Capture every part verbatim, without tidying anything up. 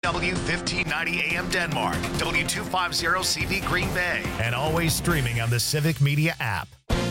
W fifteen ninety A M Denmark, W two fifty C V Green Bay, and always streaming on the Civic Media app.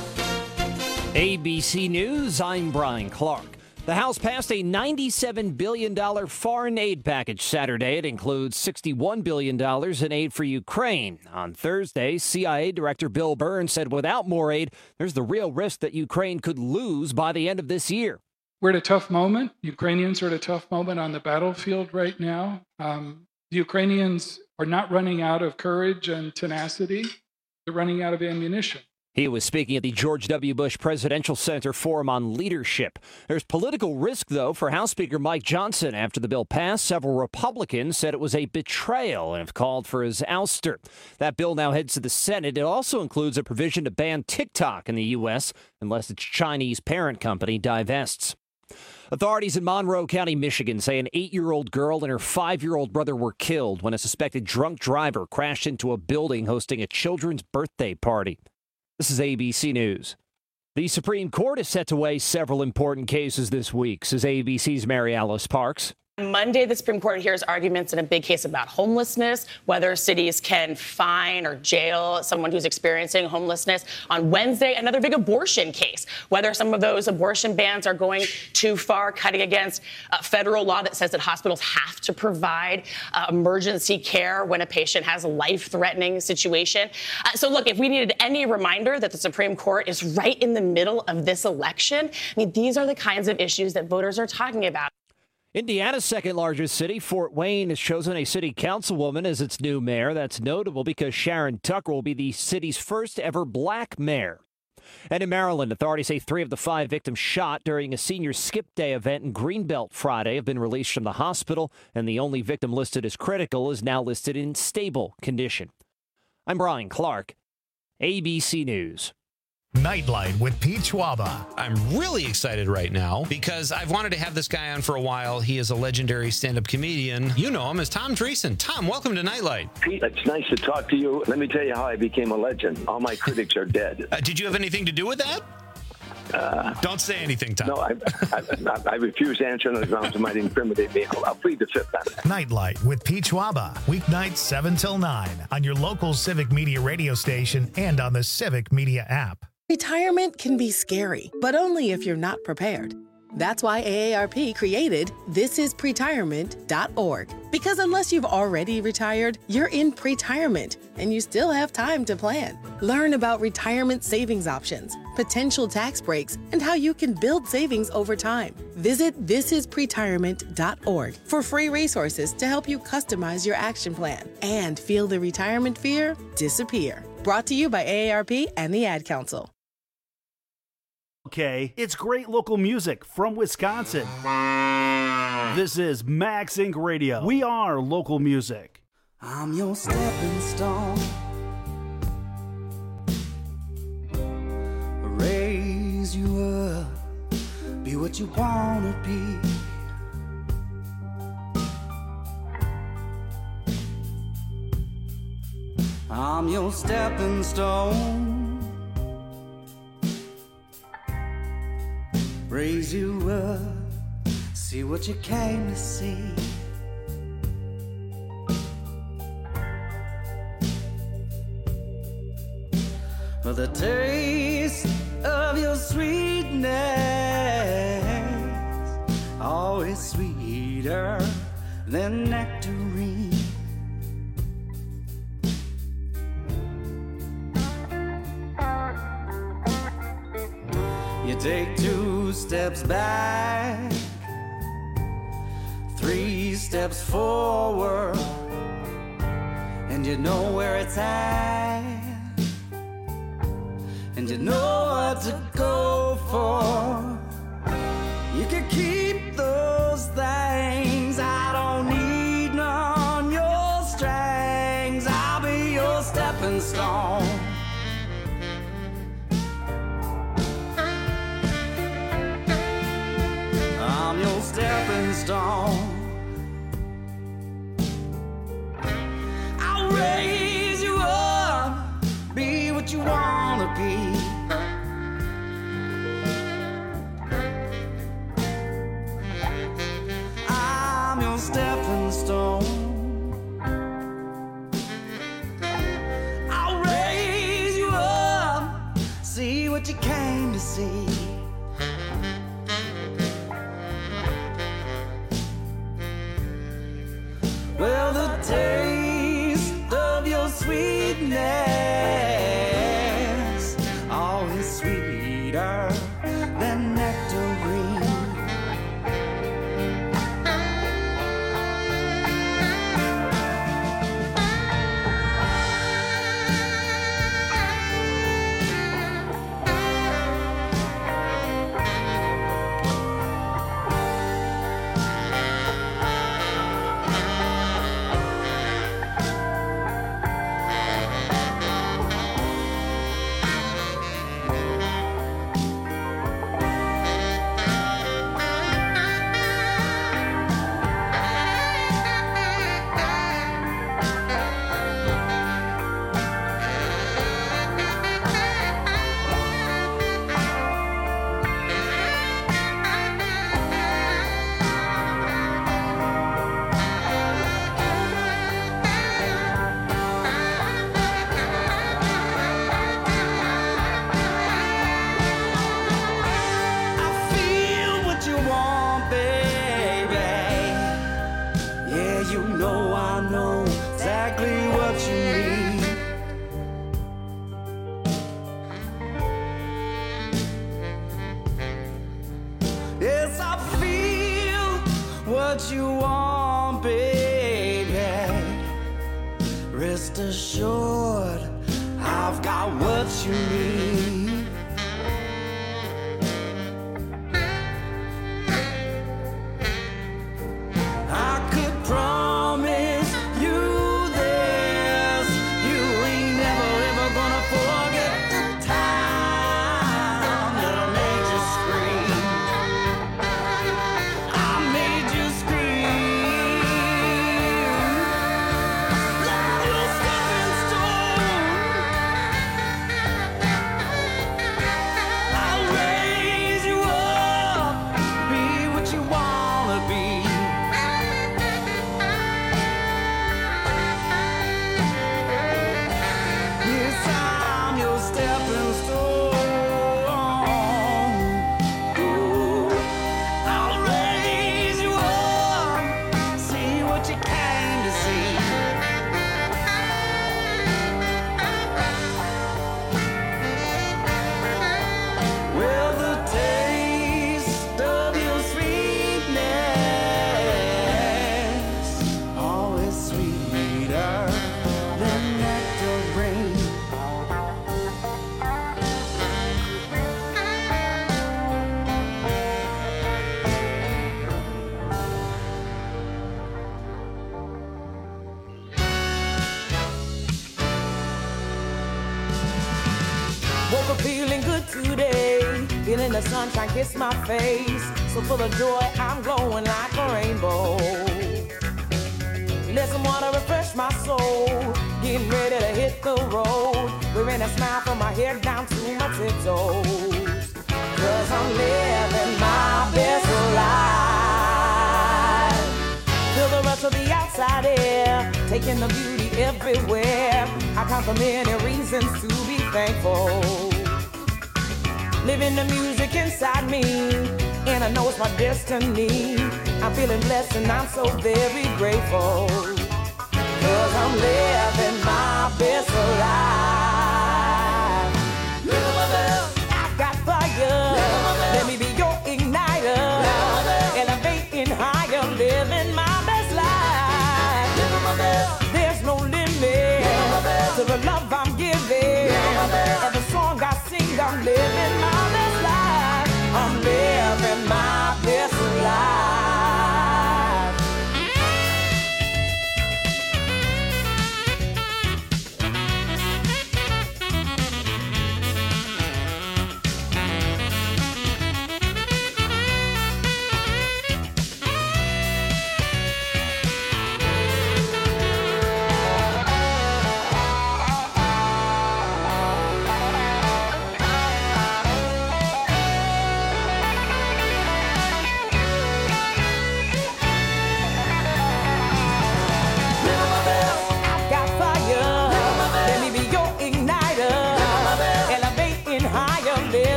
A B C News, I'm Brian Clark. The House passed a ninety-seven billion dollars foreign aid package Saturday. It includes sixty-one billion dollars in aid for Ukraine. On Thursday, C I A Director Bill Burns said without more aid, there's the real risk that Ukraine could lose by the end of this year. We're at a tough moment. Ukrainians are at a tough moment on the battlefield right now. Um, the Ukrainians are not running out of courage and tenacity. They're running out of ammunition. He was speaking at the George W. Bush Presidential Center Forum on Leadership. There's political risk, though, for House Speaker Mike Johnson. After the bill passed, several Republicans said it was a betrayal and have called for his ouster. That bill now heads to the Senate. It also includes a provision to ban TikTok in the U S unless its Chinese parent company divests. Authorities in Monroe County, Michigan say an eight-year-old girl and her five-year-old brother were killed when a suspected drunk driver crashed into a building hosting a children's birthday party. This is A B C News. The Supreme Court is set to weigh several important cases this week, says A B C's Mary Alice Parks. Monday, the Supreme Court hears arguments in a big case about homelessness, whether cities can fine or jail someone who's experiencing homelessness. On Wednesday, another big abortion case, whether some of those abortion bans are going too far, cutting against uh, federal law that says that hospitals have to provide uh, emergency care when a patient has a life-threatening situation. Uh, so, look, if we needed any reminder that the Supreme Court is right in the middle of this election, I mean, these are the kinds of issues that voters are talking about. Indiana's second largest city, Fort Wayne, has chosen a city councilwoman as its new mayor. That's notable because Sharon Tucker will be the city's first ever black mayor. And in Maryland, authorities say three of the five victims shot during a senior skip day event in Greenbelt Friday have been released from the hospital, and the only victim listed as critical is now listed in stable condition. I'm Brian Clark, A B C News. Nightlight with Pete Schwaba. I'm really excited right now because I've wanted to have this guy on for a while. He is a legendary stand-up comedian. You know him as Tom Dreesen. Tom, welcome to Nightlight. Pete, it's nice to talk to you. Let me tell you how I became a legend. All my critics are dead. Uh, did you have anything to do with that? Uh, Don't say anything, Tom. No, I, I, I, I refuse to answer on the grounds it might incriminate me. I'll, I'll plead the fifth on it. Nightlight with Pete Schwaba. Weeknights seven till nine on your local Civic Media radio station and on the Civic Media app. Retirement can be scary, but only if you're not prepared. That's why A A R P created this is pretirement dot org. Because unless you've already retired, you're in pretirement, and you still have time to plan. Learn about retirement savings options, potential tax breaks, and how you can build savings over time. Visit this is pretirement dot org for free resources to help you customize your action plan and feel the retirement fear disappear. Brought to you by A A R P and the Ad Council. Okay, it's great local music from Wisconsin. This is Max Inc Radio. We are local music. I'm your stepping stone. Raise you up. Be what you wanna be. I'm your stepping stone. Raise you up, see what you came to see. For the taste of your sweetness, always sweeter than nectarine. You take two steps back, three steps forward, and you know where it's at, and you know what to go for. You can keep those things, I don't need none, your strings, I'll be your stepping stone. I'm your stepping stone. I'll raise you up, be what you wanna be. I'm your stepping stone. see. Well, the taste of your sweetness, always sweeter than nectarine. What you want, baby. Rest assured, I've got what you need. I could promise you this, you ain't never ever gonna forget the time that I made you scream. I made you scream. Like your stepping stone, I'll raise you up, be what you wanna be. Yes, I'm your stepping stone. Ooh, I'll raise you up, see what you came to see. Well, the taste of your sweetness, always sweeter than nectarine. Woke up feeling good today, feeling the sunshine kiss my face. So full of joy, I'm glowing like a rainbow. Let some water refresh my soul, getting ready to hit the road. Wearing a smile from my head down to my tiptoes. Cause I'm living my best life. Feel the rush of the outside air, taking the beauty everywhere. I count the many reasons to be thankful. Living the music inside me, and I know it's my destiny. I'm feeling blessed and I'm so very grateful. Cause I'm living my best life. Living my best. I've got fire. Let me be your igniter. Elevating higher, living my best life. Living my best. There's no limit to the love I'm giving. Every song I sing, I'm living my best life. I'm living my best life.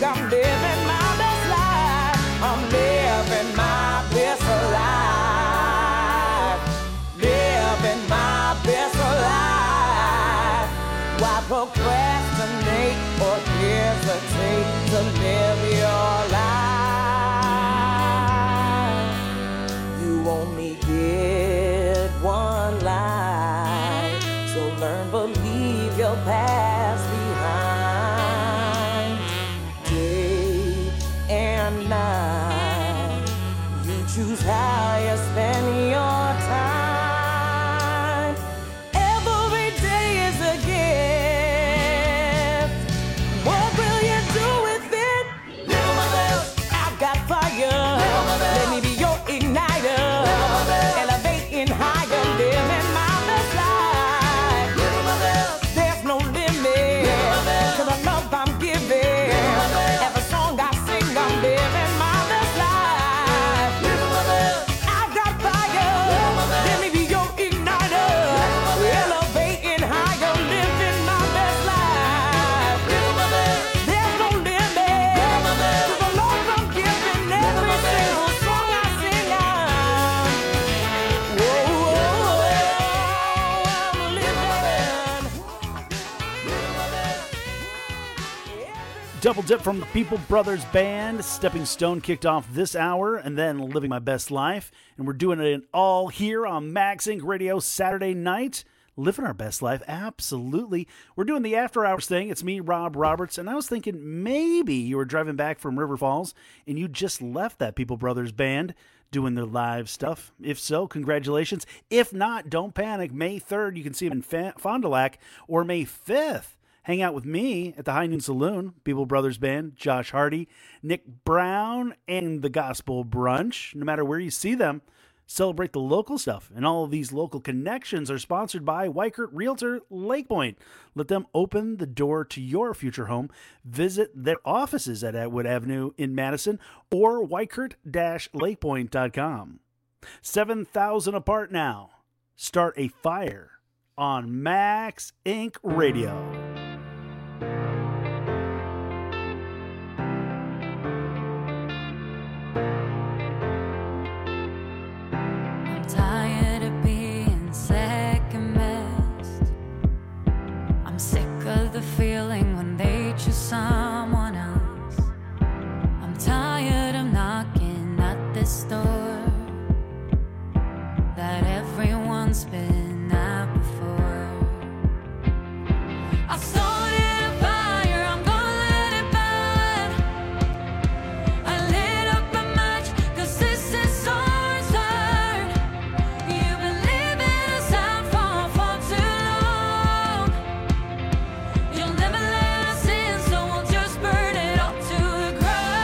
sing, I'm living my best life. I'm living my best life. Living my best life. Why procrastinate or hesitate to live your life? You only get one life, so learn to leave your past behind. Day and night, you choose how you spend your time. Every day is a gift. What will you do with it? Live my best. I've got fire. Let me be your igniter. Elevating higher, living my best life. There's no limit to the love I'm giving. Every song I sing, I'm living my best life. I've got fire. Let me be your igniter. Elevating higher, living my best life. There's no limit to the love I'm giving. Every single song I sing, I'm whoa, whoa, I'm living. Double dip from the People Brothers Band. Stepping Stone kicked off this hour, and then Living My Best Life. And we're doing it all here on Max Inc Radio Saturday night. Living our best life, absolutely. We're doing the after hours thing. It's me, Rob Roberts, and I was thinking maybe you were driving back from River Falls and you just left that People Brothers Band doing their live stuff. If so, congratulations. If not, don't panic. May third, you can see them in Fa- Fond du Lac, or May fifth, hang out with me at the High Noon Saloon, People Brothers Band, Josh Hardy, Nick Brown, and the Gospel Brunch. No matter where you see them, celebrate the local stuff. And all of these local connections are sponsored by Weichert Realtor Lake Point. Let them open the door to your future home. Visit their offices at Atwood Avenue in Madison or weichert dash lakepoint dot com. seven thousand apart now. Start a fire on Max Inc Radio. Tired of being second best. I'm sick of the feeling when they choose someone else. I'm tired of knocking at this door that everyone's been at before. I started a fire, I'm gonna let it burn. I lit up a match, 'cause this is so absurd. You've been living us out for far too long. You'll never let us in, so we'll just burn it all to the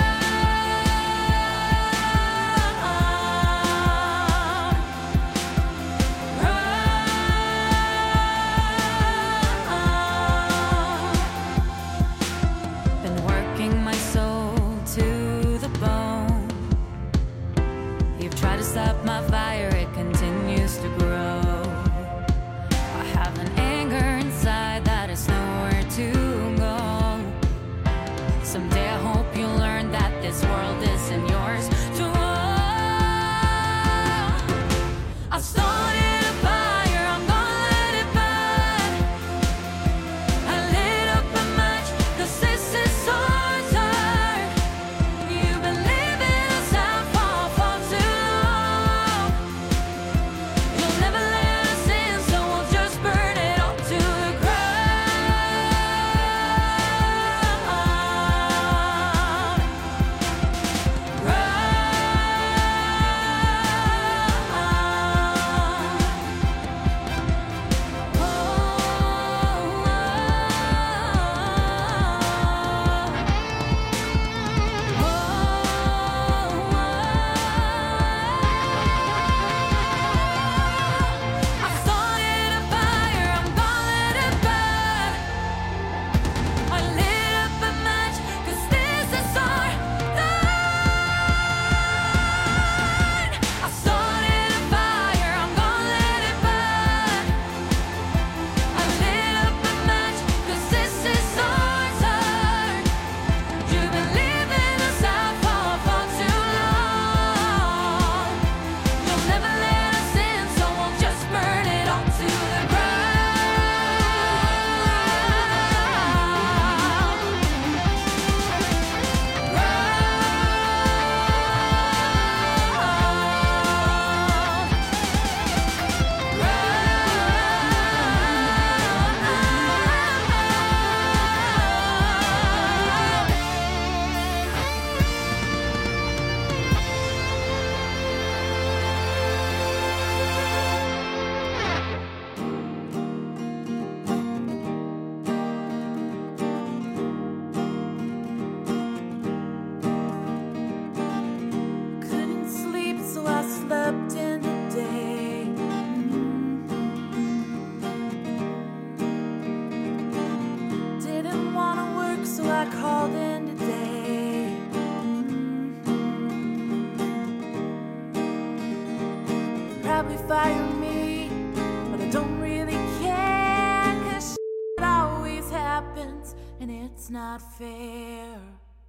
ground. Been working my soul to the bone. You've tried to stop my fire, it continues to grow. I have an anger inside that is nowhere to go. Someday I hope you learn that this world isn't yours to own. I started a fire, I'm gonna let it burn. I lit up a match, 'cause this is so absurd. You've been living us out for far too long. You'll never let us in, so we'll just burn it all to the ground. called in today. Mm-hmm. Probably fire me, but I don't really care, 'cause shit always happens and it's not fair.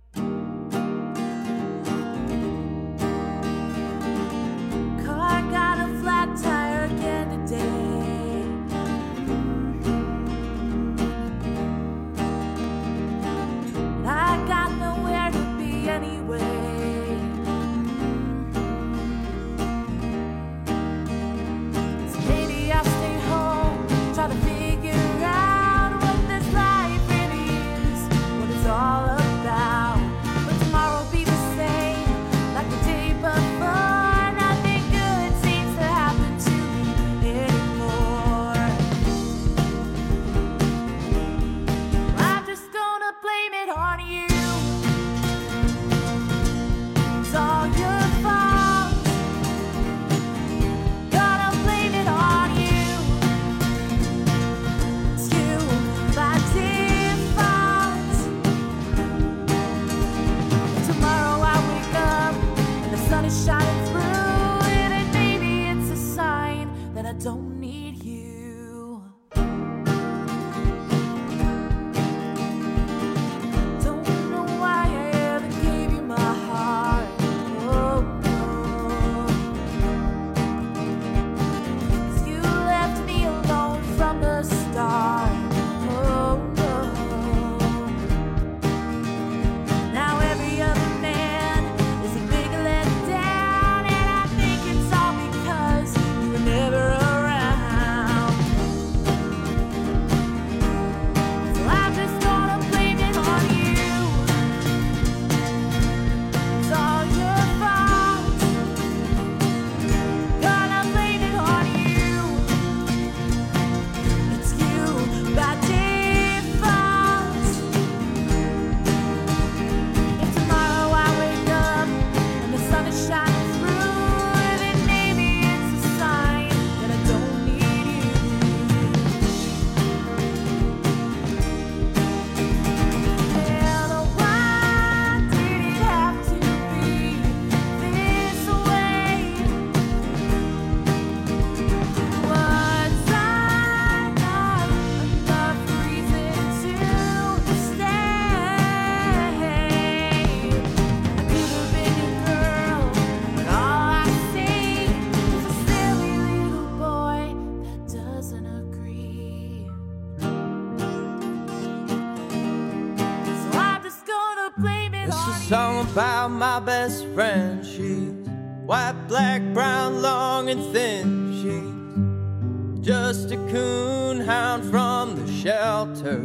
Car got a flat tire again today. I got nowhere to be anyway. So maybe I'll stay home, try to figure out what this life really is, what it's all about. But tomorrow will be the same, like the day before. Nothing good seems to happen to me anymore. I'm just gonna blame it on you. It's all your fault. Gonna blame it on you. It's you by default. Tomorrow I wake up and the sun is shining through it, and maybe it's a sign that I don't need you. Don't know why I ever gave you my heart. Oh, no. 'Cause you left me alone from the start. Oh, no. Now every other man is a big letdown, and I think it's all because you were never around. So I'm just gonna blame it on you. It's all your fault. Gonna blame it on you. It's you by default. If tomorrow I wake up and the sun is shining through it, then maybe it's a sign that I don't need you. And why did it have to be this way? Was I not enough reason to stay? I could have been your girl, but all I see is a silly little boy that doesn't agree. So I'm just gonna blame it It's on a song about my best friend. She's white, black, brown, long and thin. She's just a coonhound from the shelter.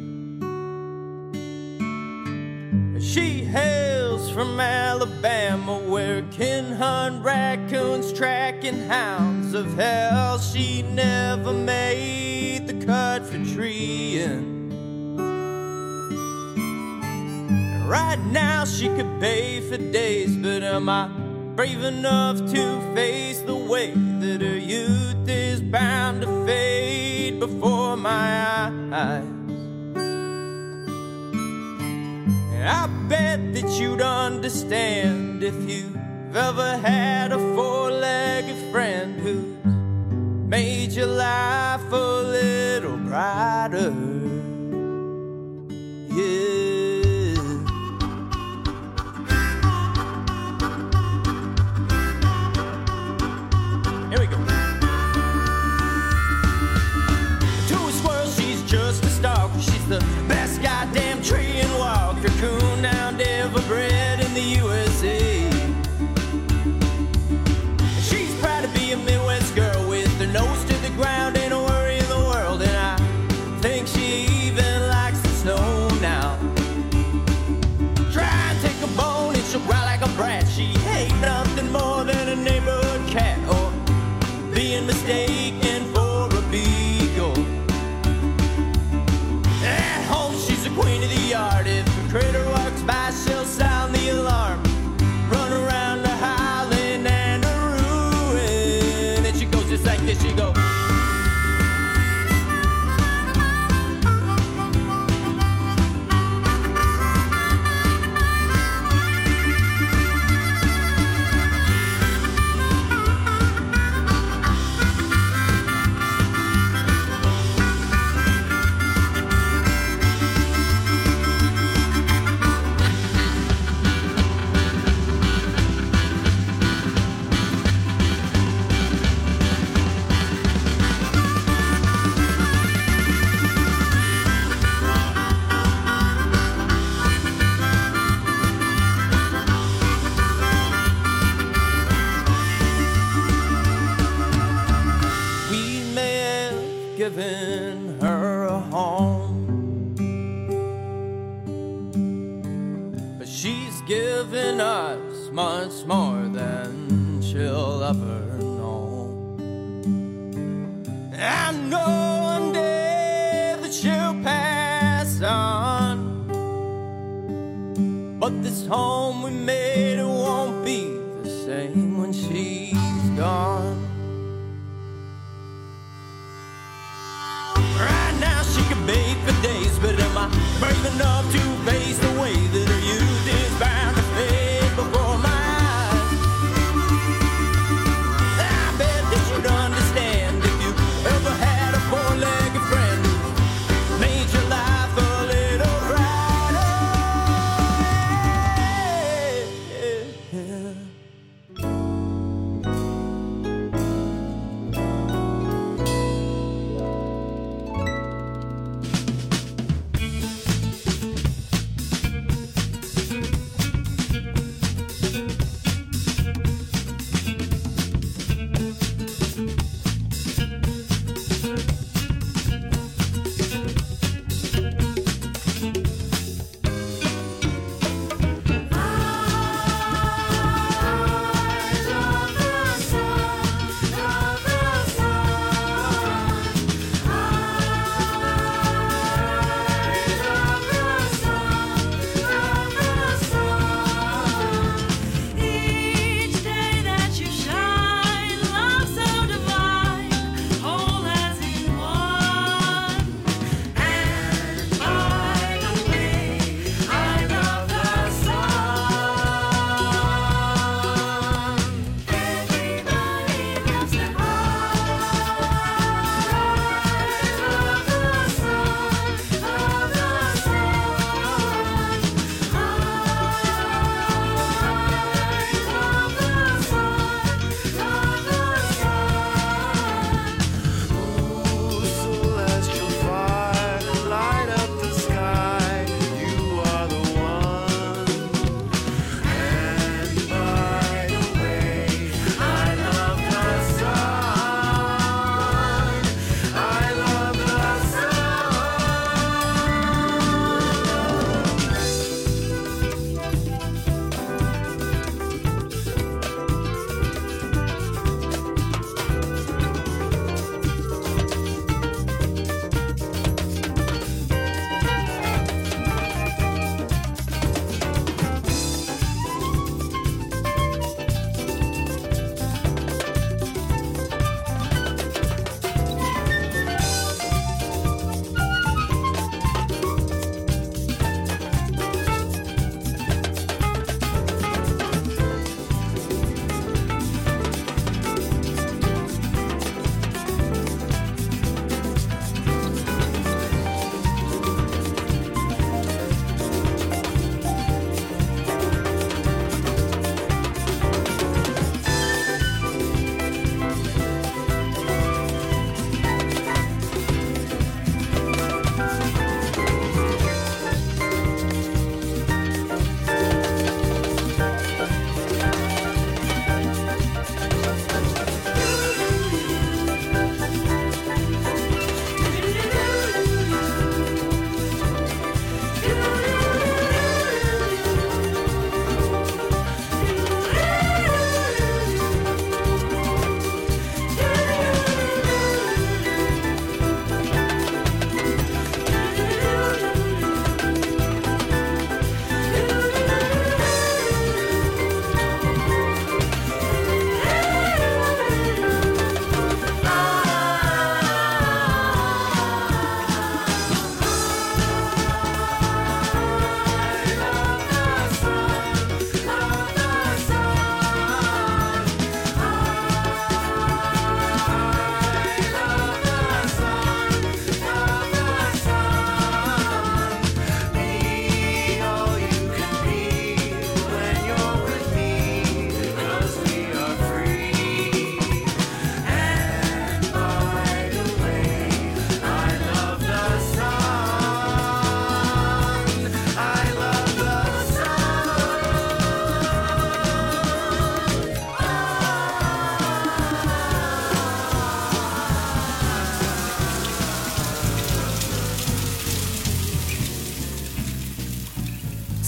She hails from Alabama, where can hunt raccoons, tracking hounds of hell. She never made the cut for treeing. Right now she could bathe for days, but am I brave enough to face the way that her youth is bound to fade before my eyes? And I bet that you'd understand if you've ever had a four-legged friend who's made your life a little brighter. Yeah. Here we go. To a squirrel, she's just a stalker. She's the best goddamn tree and walker, coon hound ever bred in the U S A. She's proud to be a Midwest girl with her nose to the ground, ain't a worry in the world, and I think she even likes the snow now. She's given us much more than she'll ever know. I know one day that she'll pass on, but this home we made, it won't be the same when she's gone. Right now she can bake for days, but am I brave enough to face the way that her youth is bound to fade before my eyes? I bet that you'd understand if you ever had a four-legged friend who made your life a little brighter.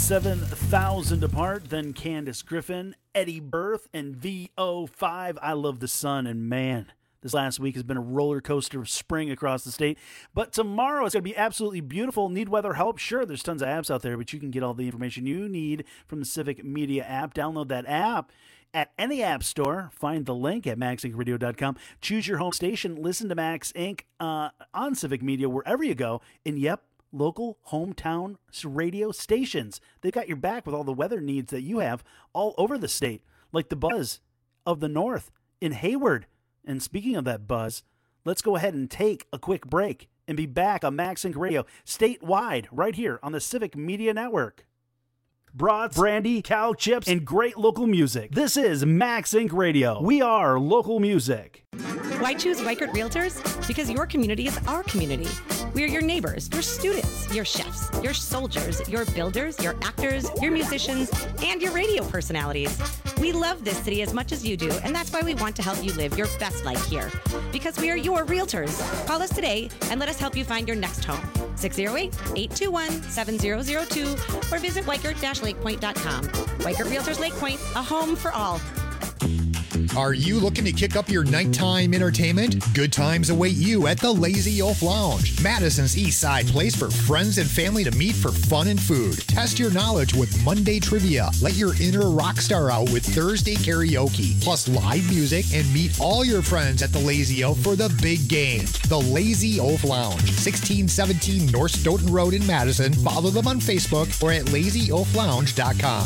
seven thousand apart, then Candace Griffin, Eddie Berth, and V O five. I Love the Sun, and man, this last week has been a roller coaster of spring across the state. But tomorrow it's going to be absolutely beautiful. Need weather help? Sure, there's tons of apps out there, but you can get all the information you need from the Civic Media app. Download that app at any app store. Find the link at max inc radio dot com. Choose your home station. Listen to Max Inc uh, on Civic Media wherever you go. And yep, local hometown radio stations. They've got your back with all the weather needs that you have all over the state, like the Buzz of the North in Hayward. And speaking of that buzz, let's go ahead and take a quick break and be back on Max Inc Radio statewide right here on the Civic Media Network. Brats, brandy, cow chips, and great local music. This is Max Inc Radio. We are local music. Why choose Weichert Realtors? Because your community is our community. We are your neighbors, your students, your chefs, your soldiers, your builders, your actors, your musicians, and your radio personalities. We love this city as much as you do, and that's why we want to help you live your best life here. Because we are your realtors. Call us today and let us help you find your next home. six oh eight, eight two one, seven oh oh two or visit weichert dash lake point dot com. Weichert Realtors Lake Point, a home for all. Are you looking to kick up your nighttime entertainment? Good times await you at the Lazy Oaf Lounge, Madison's East Side place for friends and family to meet for fun and food. Test your knowledge with Monday trivia. Let your inner rock star out with Thursday karaoke, plus live music, and meet all your friends at the Lazy Oaf for the big game. The Lazy Oaf Lounge, sixteen seventeen North Stoughton Road in Madison. Follow them on Facebook or at lazy oaf lounge dot com.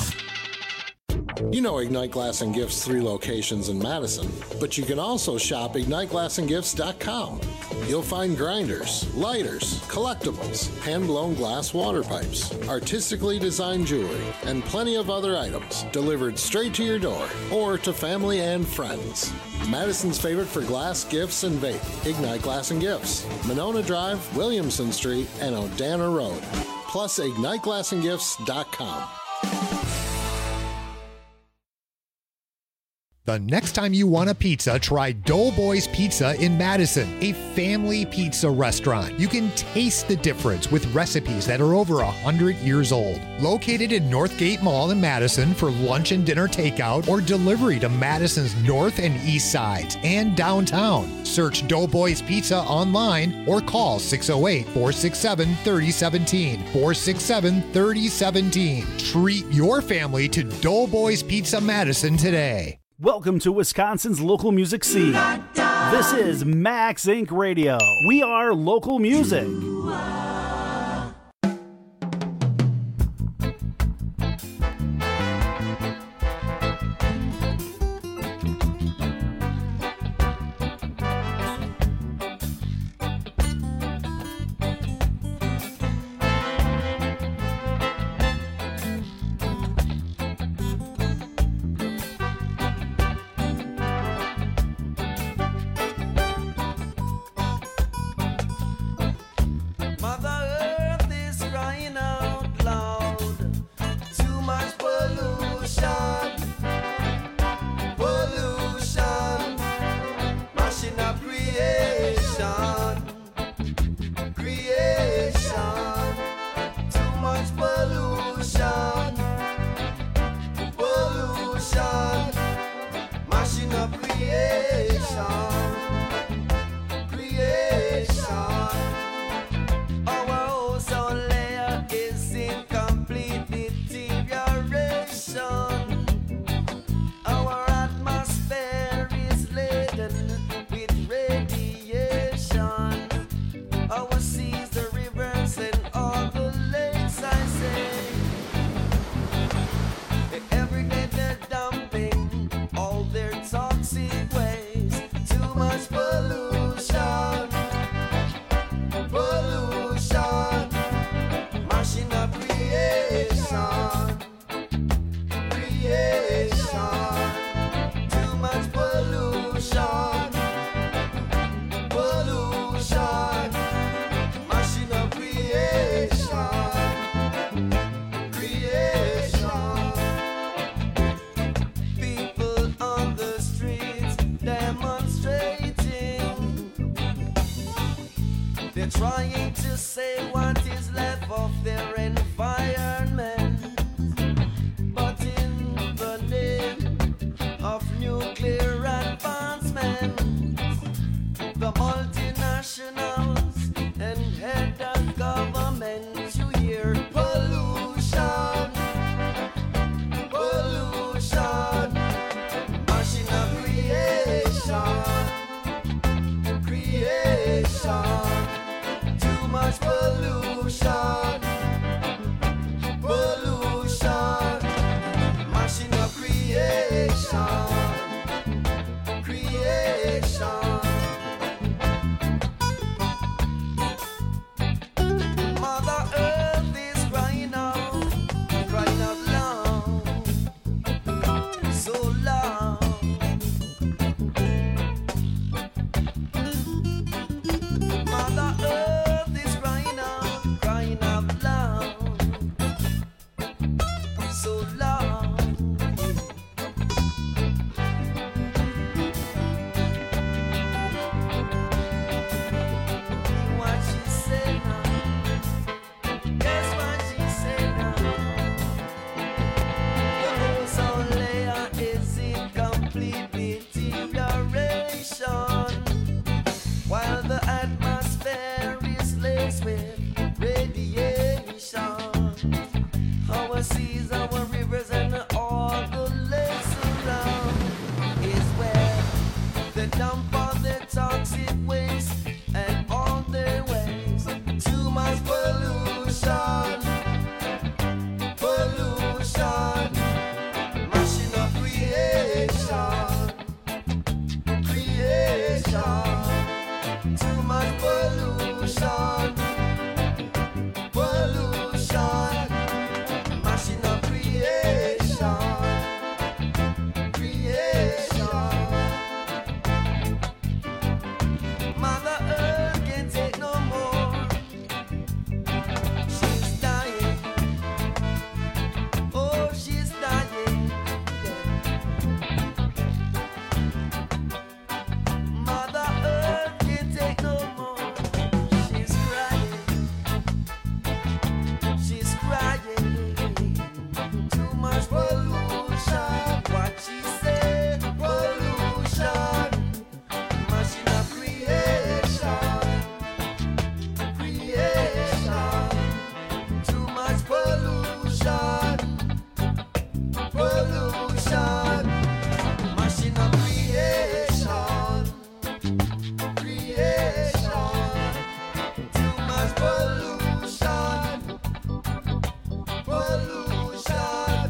You know Ignite Glass and Gifts' three locations in Madison, but you can also shop ignite glass and gifts dot com. You'll find grinders, lighters, collectibles, hand-blown glass water pipes, artistically designed jewelry, and plenty of other items delivered straight to your door or to family and friends. Madison's favorite for glass, gifts, and vape, Ignite Glass and Gifts, Monona Drive, Williamson Street, and Odana Road, plus ignite glass and gifts dot com. The next time you want a pizza, try Doughboys Pizza in Madison, a family pizza restaurant. You can taste the difference with recipes that are over one hundred years old. Located in Northgate Mall in Madison for lunch and dinner takeout or delivery to Madison's north and east sides and downtown. Search Doughboys Pizza online or call six oh eight, four six seven, three oh one seven, four six seven, three oh one seven. Treat your family to Doughboys Pizza Madison today. Welcome to Wisconsin's local music scene. This is Max Inc Radio. We are local music. Trying to say what is left of their environment. What she said, pollution, machine of creation, creation, too much pollution, pollution, machine of creation, creation, too much pollution, pollution.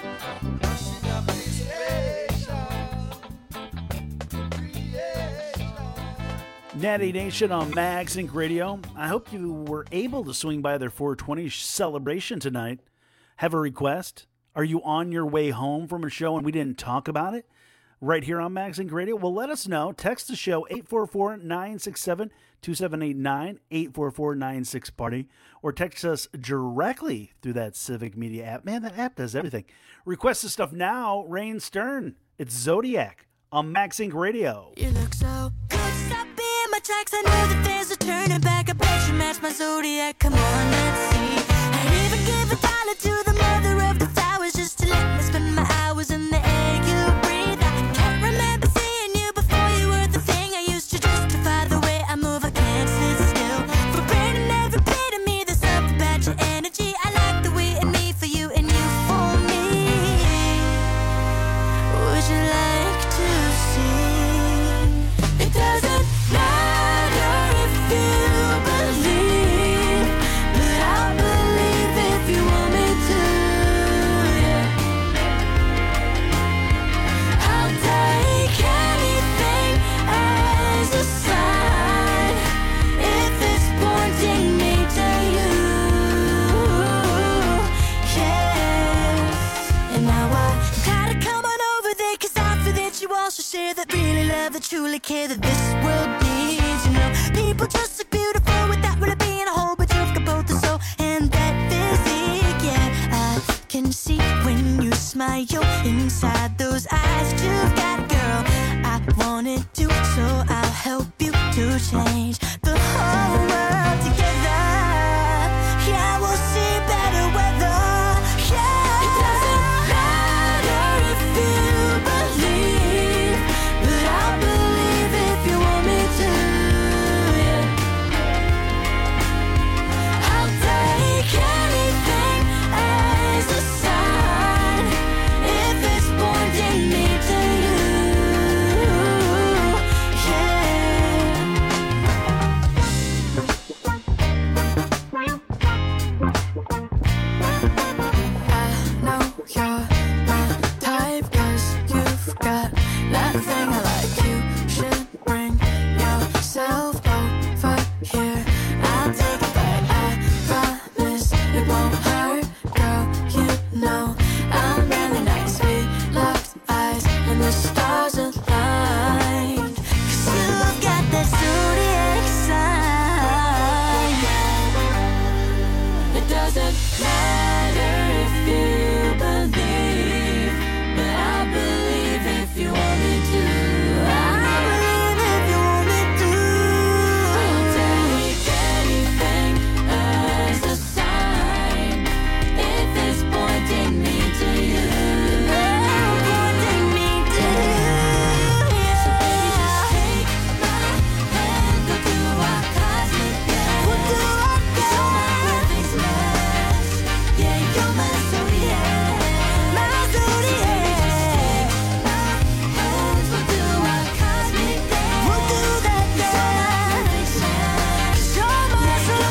Natty Nation on MagZinc Radio. I hope you were able to swing by their four twenty celebration tonight. Have a request? Are you on your way home from a show and we didn't talk about it? Right here on MagZinc Radio? Well, let us know. Text the show eight four four, nine six seven, two seven eight nine, eight four four, nine six party, or text us directly through that Civic Media app. Man, that app does everything. Request the stuff now. Rain Stern. It's Zodiac on MagZinc Radio. You look so good. Stop being my tracks. I know that there's a turning back. I bet you match my Zodiac. Come on, let's see. I'd even give a dollar to the mother of the flowers just to let me spend my hours in the air you breathe. I can't remember seeing you before you were the thing I used to justify the way I move. I can't sit still. For burning every bit of me. There's something about your energy. I like the way in me for you and you for me. Would you like to see? It doesn't matter if you believe, but I'll believe if you want me to, yeah. I'll take anything as a sign if it's pointing me to you, yeah. And now I gotta come on over there, cause I feel that you also share that really love, that truly care, that this world needs, you know. People just look beautiful without really being a whole, but you've got both the soul and that physique, yeah. I can see when you smile inside those eyes you've got, girl. I wanted to, so I'll help you to change the whole world together. Yeah, we'll see better weather. Yeah, it doesn't matter if you believe, but I'll believe if you want me to, yeah. I'll take anything as a sign if it's pointing me to you, I know you're my type, cause you've got that thing I like. You should bring yourself over here. I'll take it back, I promise it won't hurt. Girl, you know I'm really nice. We locked eyes and the stars aligned, cause you've got that zodiac sign. It doesn't matter if you believe, but I'll believe if you want me to. I'll believe if you want me to. I'll take anything as a sign if it's pointing me to you. Pointing me to you. So baby, just take my hand, go do our cosmic dance. We'll do our dance. You're my perfect match. Yeah, you're my zodiac. My zodiac. Hands, we'll do our cosmic dance. We'll do that dance. You're my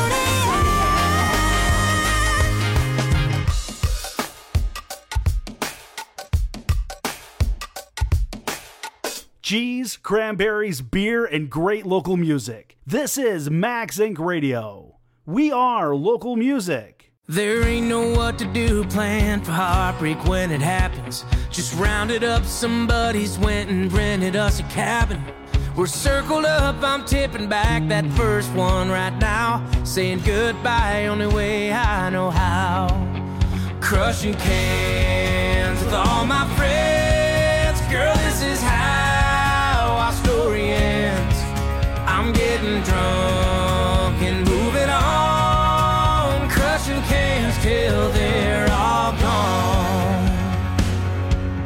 Cheese, cranberries, beer, and great local music. This is MagZinc Radio. We are local music. There ain't no what to do plan for heartbreak when it happens. Just rounded up some buddies, went and rented us a cabin. We're circled up, I'm tipping back that first one right now, saying goodbye only way I know how. Crushing cans with all my friends. Girl, this is how our story ends. I'm getting drunk and moving on, crushing cans till they're all gone.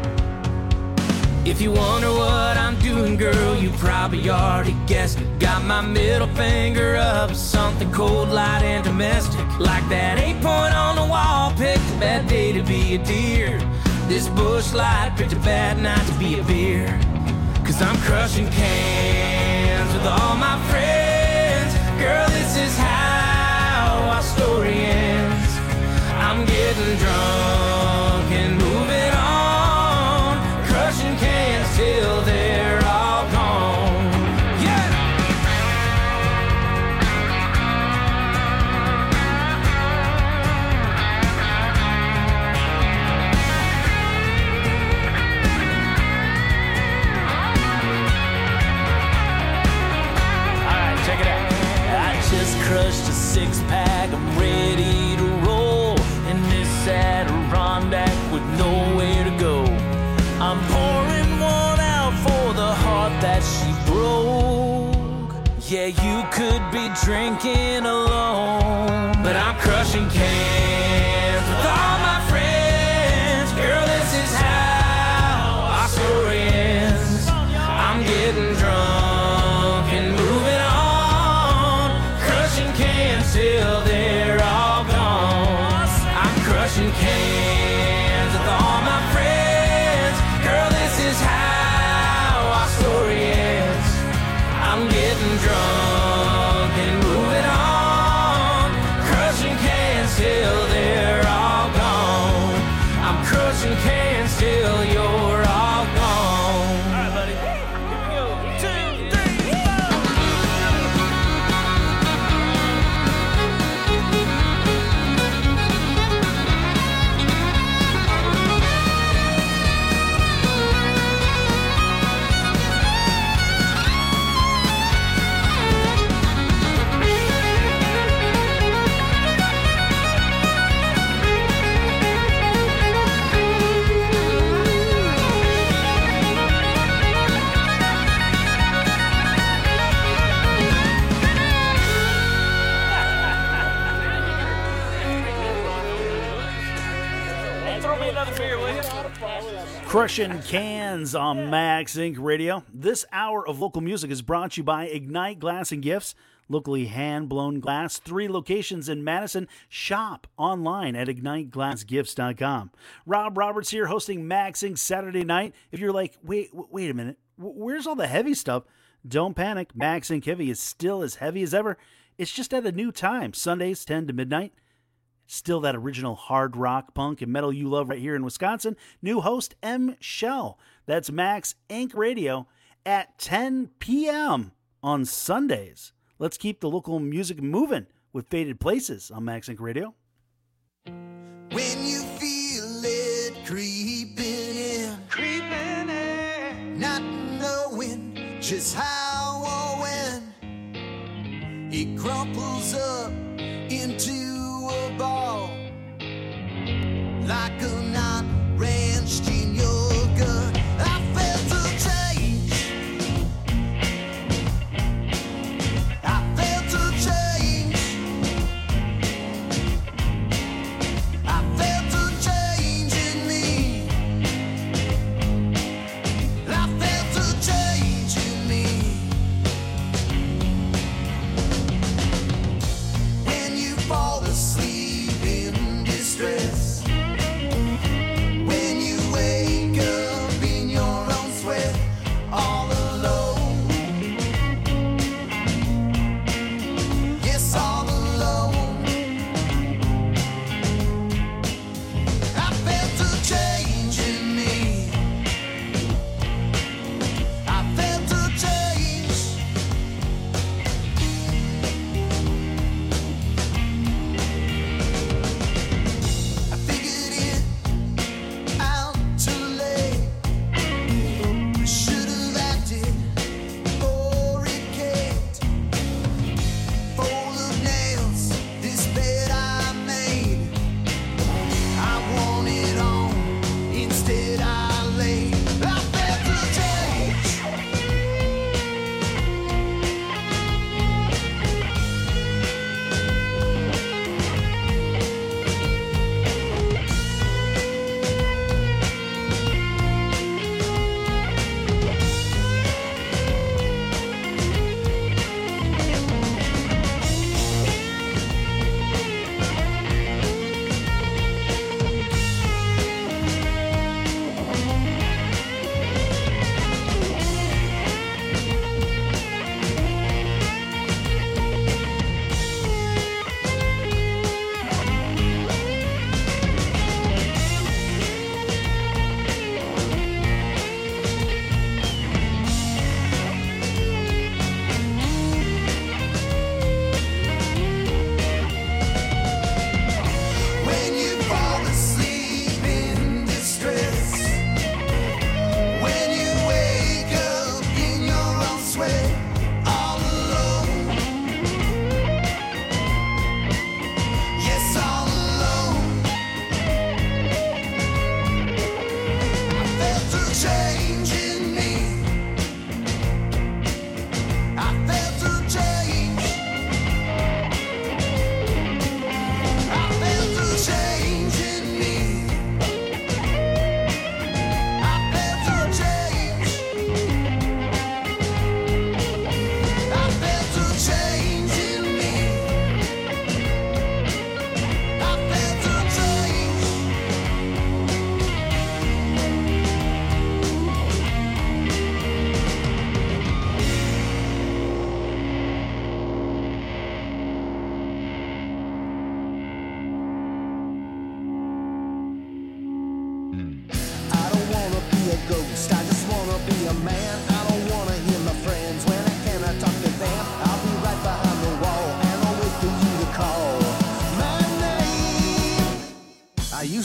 If you wonder what I'm doing, girl, you probably already guessed it. Got my middle finger up, something cold, light, and domestic. Like that eight point on the wall, picked a bad day to be a deer. This bush light picked a bad night to be a beer. Cause I'm crushing cans with all my friends. Girl, this is how our story ends. I'm getting drunk and moving on, crushing cans till they're all gone. Yeah! Alright, check it out. I just crushed a six-pack, I'm ready to roll in this Adirondack with nowhere to go. I'm pouring one out for the heart that she broke. Yeah, you could be drinking alone, but I'm crushing cans with all my friends. Girl, this is how our story ends. I'm getting drunk and moving on, crushing cans till they're all gone. I'm crushing cans with all my friends. Girl, this is how our story ends. I'm getting drunk and moving on, crushing cans till they're all gone. I'm crushing cans till you're all gone. All right, buddy. Here we go. Two, three, four. Throw me another beer, will you? Crushing Cans on Max Inc Radio. This hour of local music is brought to you by Ignite Glass and Gifts. Locally hand-blown glass, three locations in Madison. Shop online at ignite glass gifts dot com. Rob Roberts here hosting Max Inc Saturday night. If you're like, wait, wait a minute, where's all the heavy stuff? Don't panic. Max Inc Heavy is still as heavy as ever. It's just at a new time, Sundays ten to midnight. Still that original hard rock, punk, and metal you love right here in Wisconsin. New host, M. Shell. That's Max Inc Radio at ten p.m. on Sundays. Let's keep the local music moving with Faded Places on Max Inc Radio. When you feel it creeping in, creeping in, not knowing just how or when, it crumples up into a ball like a knot wrenched in your gut. I felt a change. I felt a change. I felt a change in me. I felt a change in me.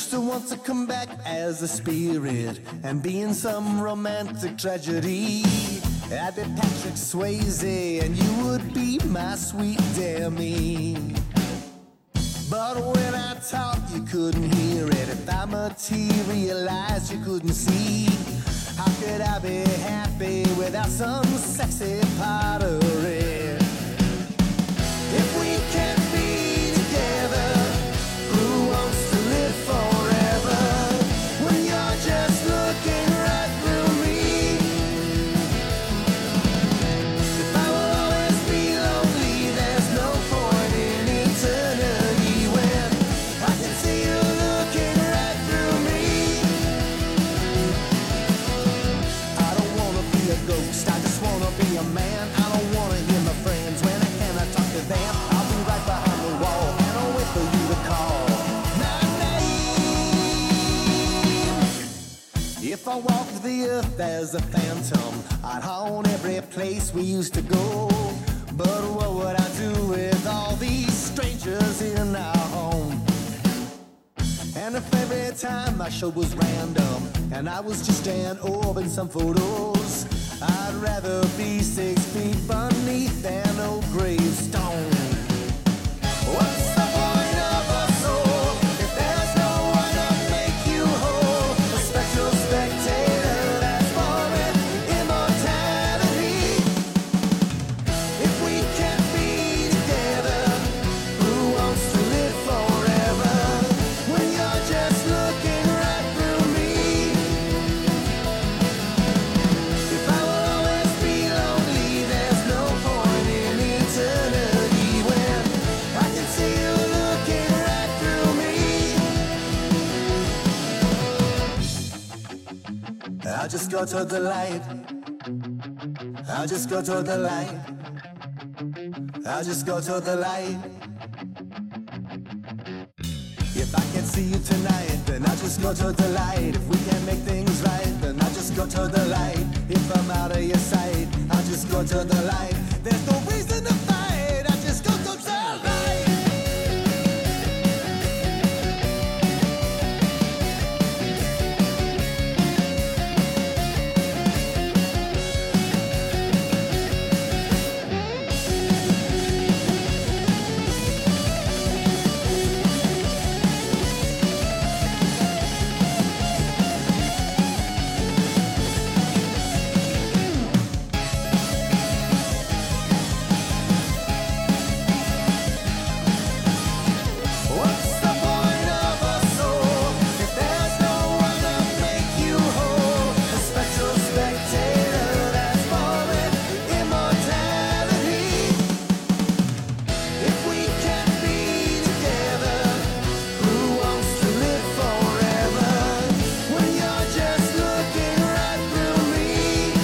used to want to come back as a spirit and be in some romantic tragedy. I'd be Patrick Swayze and you would be my sweet Demi. But when I talk, you couldn't hear it. If I materialized, you couldn't see. How could I be happy without some sexy pottery? If we can't be together, who wants to live forever? When you're just looking right through me. If I will always be lonely, there's no point in eternity when I can see you looking right through me. I don't wanna be a ghost, I just wanna be a man. I don't wanna hear my friends when I cannot talk to them. I'll be right behind the wall and I'll wait for you to call my name. If I walked the earth as a phantom, I'd haunt every place we used to go. But what would I do with all these strangers in our home? And if every time my show was random and I was just an orb in some photos, I'd rather be six feet beneath an old gravestone. What's the point of a soul if there's no one to make you whole? A spectral spectator that's foreign immortality. If we can't be together, who wants to live forever? When you're just looking right through me. If I will always be lonely, there's no point in eternity when I can see you looking right through me. I'll just go to the light. I'll just go to the light. I'll just go to the light. If I can't see you tonight, then I'll just go to the light. If we can't make things right, then I'll just go to the light. If I'm out of your sight, I'll just go to the light. There's no reason to fight, I'll just go to the light. What's the point of a soul if there's no one to make you whole? A spectral spectator that's foreign immortality. If we can't be together, who wants to live forever? When you're just looking right through me.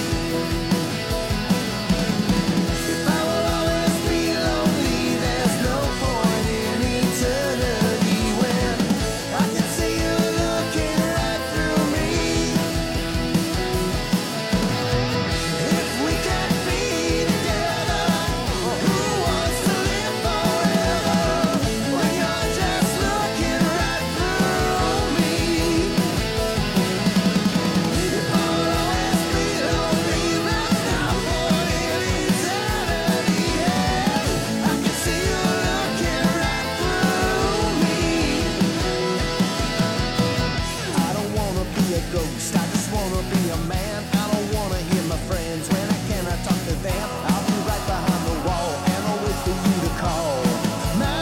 If I will always be lonely, there's no point in eternity when I can see you looking right through me. If we can't be together, who wants to live forever? When you're just looking right through me. If I will always be lonely, there's no point in eternity. Yeah, I can see you looking right through me. I don't wanna be a ghost, I just wanna be a man. I don't wanna hear my friends when I cannot talk to them. I'll be right behind the wall and I'll wait for you to call my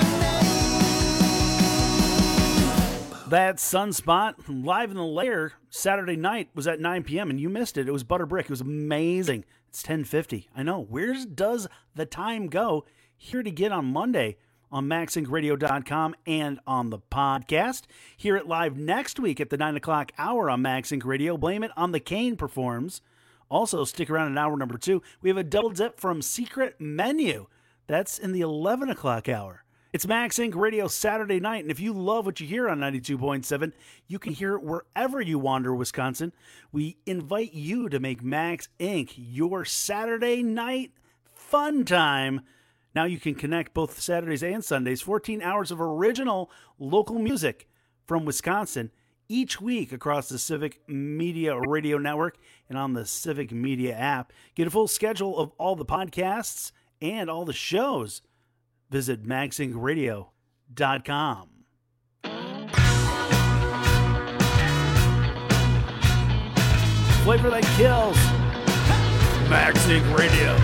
name. That Sunspot live in the Lair Saturday night was at nine p.m. and you missed it. It was Butter Brick. It was amazing. It's ten fifty. I know. Where does the time go? Here it again on Monday on max inc radio dot com and on the podcast. Hear it live next week at the nine o'clock hour on Max Inc Radio. Blame It on the Kane Performs. Also, stick around in hour number two. We have a double dip from Secret Menu. That's in the eleven o'clock hour. It's Max Inc Radio Saturday night, and if you love what you hear on ninety-two point seven, you can hear it wherever you wander, Wisconsin. We invite you to make Max Inc your Saturday night fun time. Now you can connect both Saturdays and Sundays, fourteen hours of original local music from Wisconsin each week across the Civic Media Radio Network and on the Civic Media app. Get a full schedule of all the podcasts and all the shows. Visit mag sync radio dot com. Flavor that kills. MagSync Radio.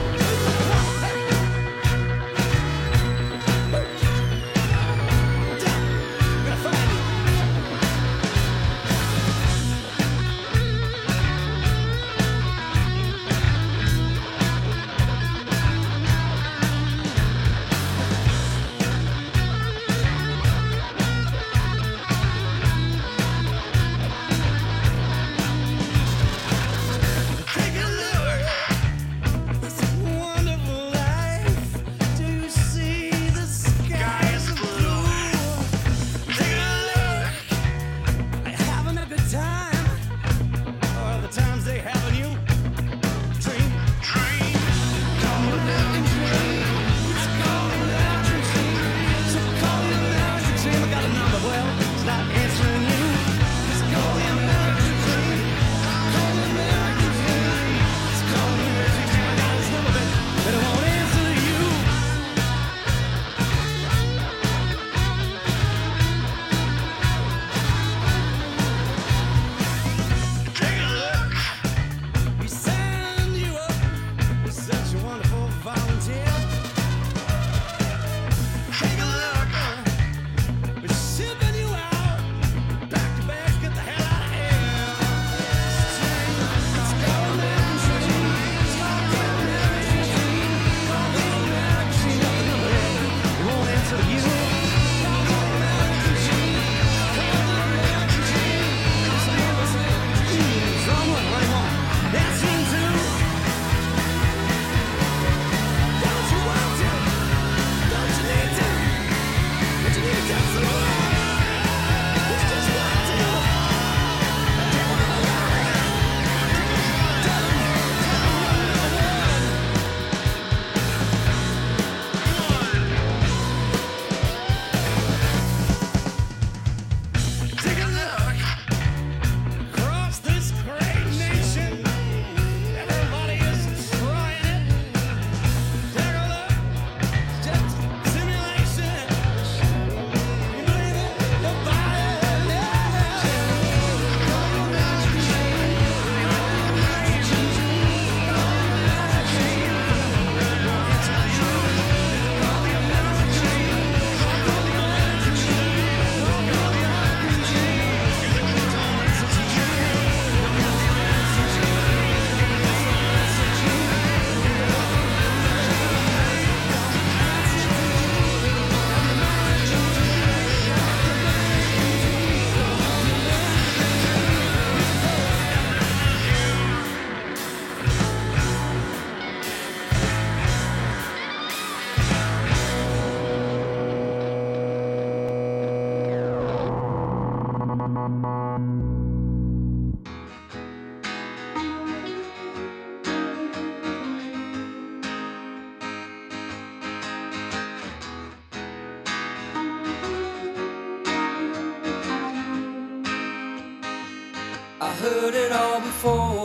I heard it all before.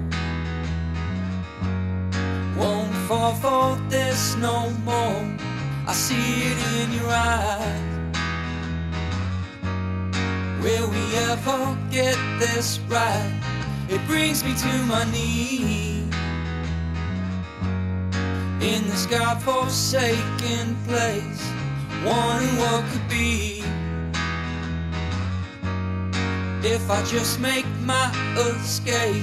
Won't fall for this no more. I see it in your eyes. Will we ever get this right? It brings me to my knees in this godforsaken place, wondering what could be if I just make my escape.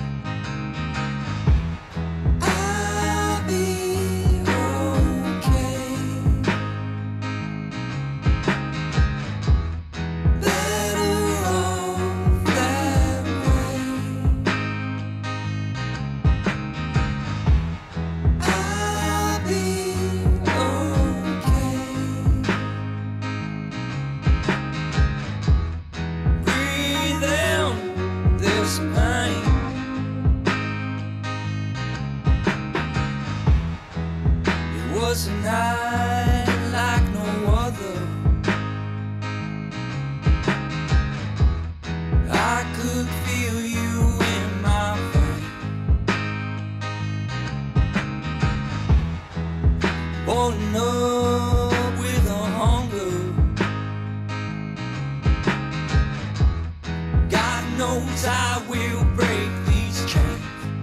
I'll be okay. Better off that way. I'll be okay. Breathe in this pain. Growing up with a hunger, God knows I will break these chains.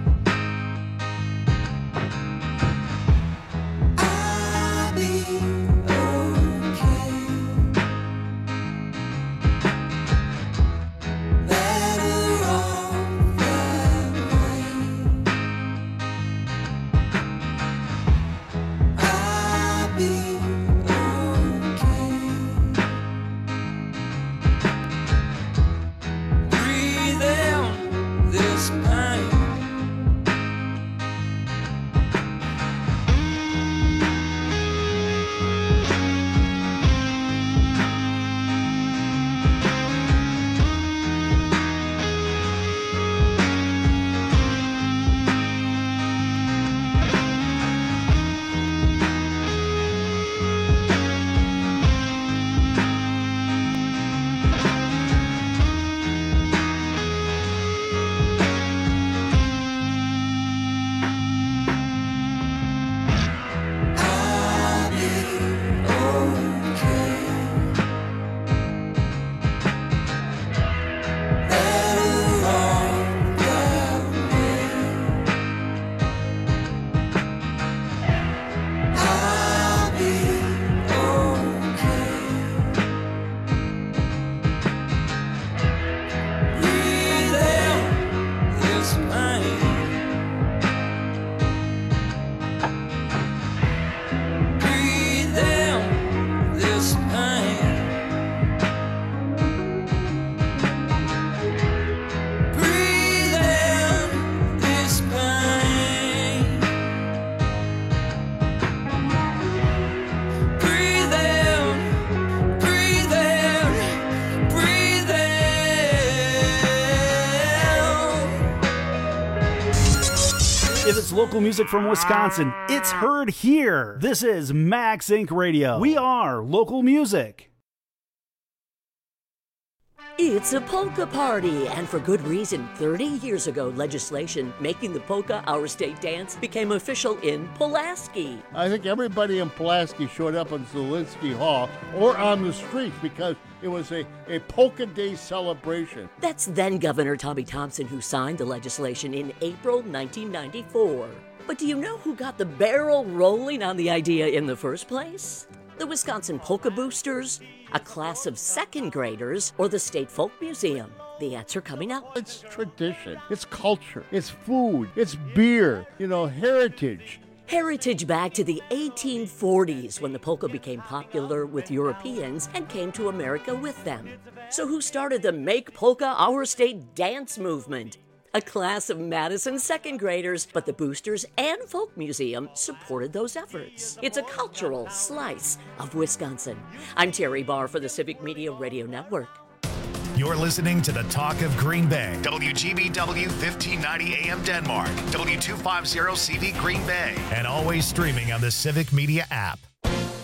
I'll be okay. Better off that way. I'll be okay. Breathe in this pain. If it's local music from Wisconsin, it's heard here. This is Max Inc Radio. We are local music. It's a polka party, and for good reason. thirty years ago, legislation making the polka our state dance became official in Pulaski. I think everybody in Pulaski showed up in Zielinski Hall or on the streets because it was a, a polka day celebration. That's then Governor Tommy Thompson who signed the legislation in April nineteen ninety-four. But do you know who got the barrel rolling on the idea in the first place? The Wisconsin Polka Boosters, a class of second graders, or the State Folk Museum? The answer coming up. It's tradition, it's culture, it's food, it's beer, you know, heritage. Heritage back to the eighteen forties when the polka became popular with Europeans and came to America with them. So who started the Make Polka Our State dance movement? A class of Madison second graders, but the Boosters and Folk Museum supported those efforts. It's a cultural slice of Wisconsin. I'm Terry Barr for the Civic Media Radio Network. You're listening to the Talk of Green Bay. W G B W fifteen ninety A M Denmark. W two fifty C V Green Bay. And always streaming on the Civic Media app.